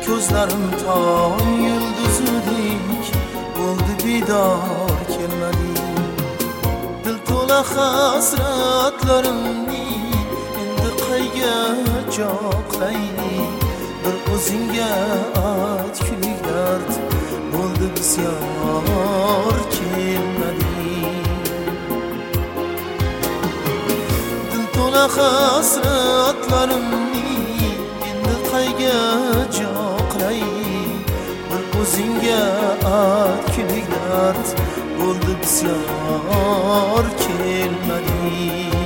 ko'zlarim tong yulduzidek bo'ldi bedor kelmading. Dil to'la hasratlarimni endi qayga joqlaylik? Bir o'zingga aytgulik dard bo'ldi bisyor kelmading. Dil to'la hasratlarimni endi qayga joqlaylik? Bir o'zingga aytgulik dard bo'ldi bisyor kelmading.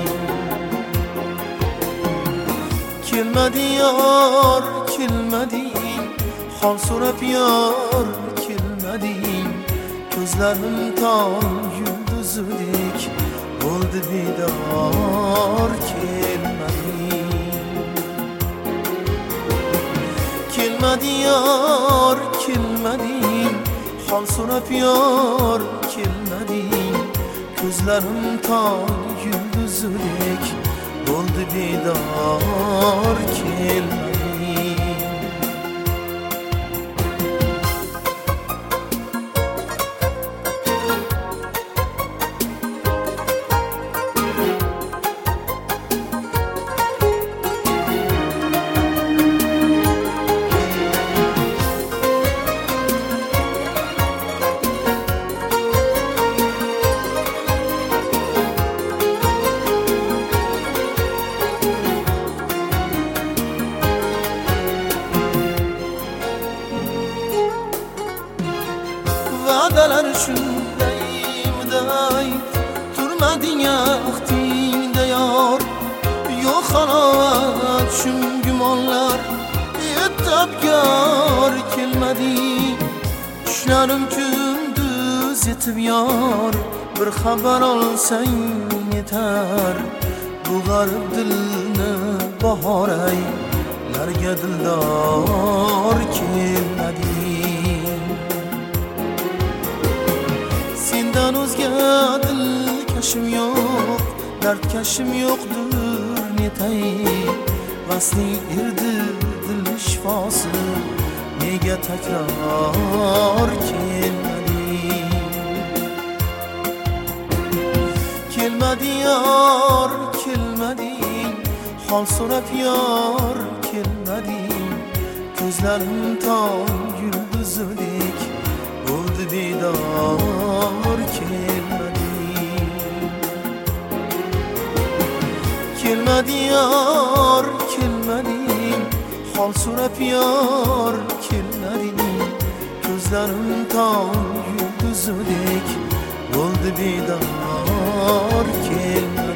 Kelmading yor kelmading, hol so'rab yor kelmading. Ko'zlarim tong yulduzidek bo'ldi bedor kelmading. Kelmading yor kelmading, hol so'rab yor kelmading. Ko'zlarim tong yulduzidek bo'ldi bedor kelmading. Va'dalar shundaymiday, turmading yaxtingda yor. Yo'q halovat shum gumonlar, yetabgor kelmading. Tushlarim kunduz yetib yor, bir xabar olsang yetar. Bu g'arib dilni bahoray, larga dildor kelmading. Sendan o'zga dilkashim yo'q, dardkashim yo'qdir netay. Vasling erdi dil shifosi, nega takror kelmading? Kelmading yor kelmading, hol so'rab yor kelmading. Ko'zlarim tong yulduzidek bo'ldi bedor kelmading. Kelmading yor kelmading, hol so'rab yor kelmading. Ko'zlarim tong yulduzidek bo'ldi bedor kelmading.